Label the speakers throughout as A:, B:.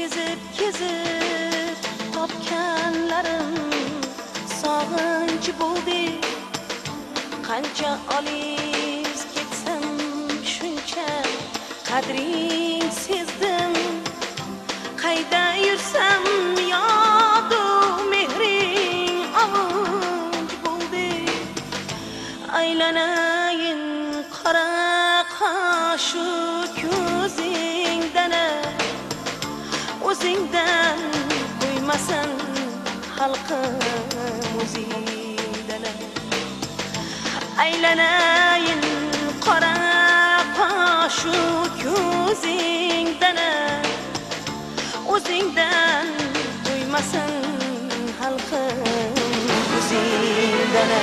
A: kezib topganlarim sog'inch bo'ldi. Qancha olis ketsam shuncha qadring sezdim. Qayda yursam yodu mehring avunch bo'ldi. Aylanayin qora qoshu ko'zingdan o'zingdan qo'ymasin xalqim o'zingdan. Aylanayin qora qoshu ko'zingdan o'zingdan qo'ymasin xalqim o'zingdan.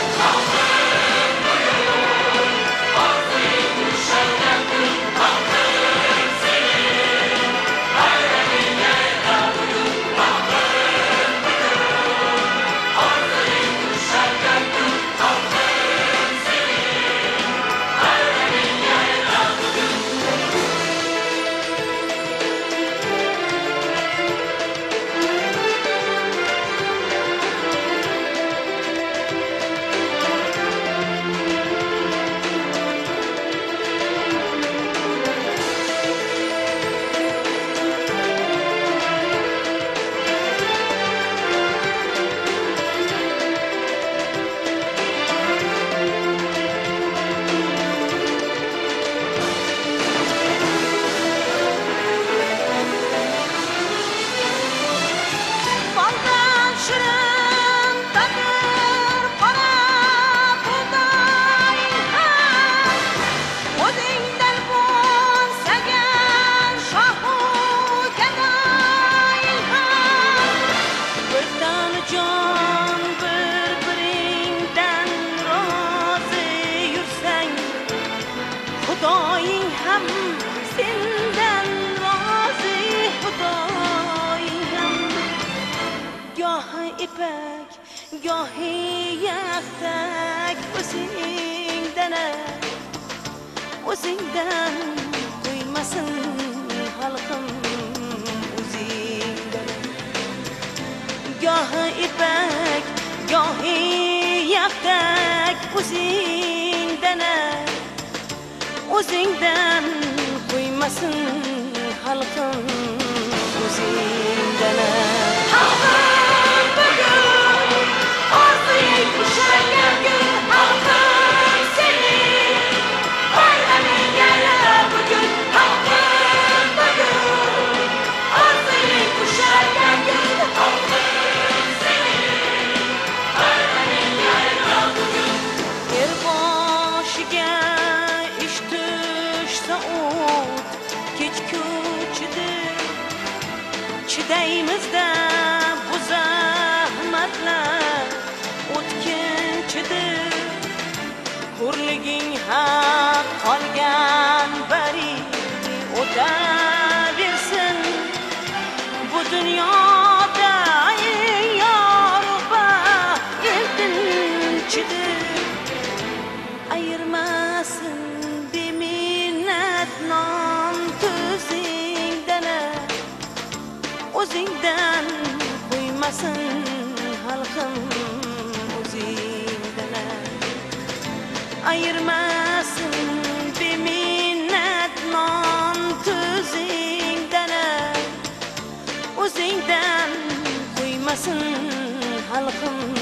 A: Xudoying ham sendan rozi, Xudoying ham. Gohi ipak, gohi yaxtak o'zingdan qo'ymasin xalqim o'zingdan. Gohi ipak, gohi yaxtak o'zingdan qo'ymasin xalqim o'zingdan. Xalqim bugun orzuying ushalgan kun, xalqim sening bayraming yana bugun. Xalqim bugun orzuying ushalgan kun, xalqim sening bayraming yana bugun. Er boshiga kech ko'chida chidaymizda bu zahmatlar o'tkinchida. Hurliging haq qolgan bari o'taversin bu dunyoda eng yorug' eltinchida. Ayirmasin beminnat non tuzingdan o'zingdan qo'ymasin xalqim o'zingdan. Ayirmasin beminnat non tuzingdan o'zingdan qo'ymasin xalqim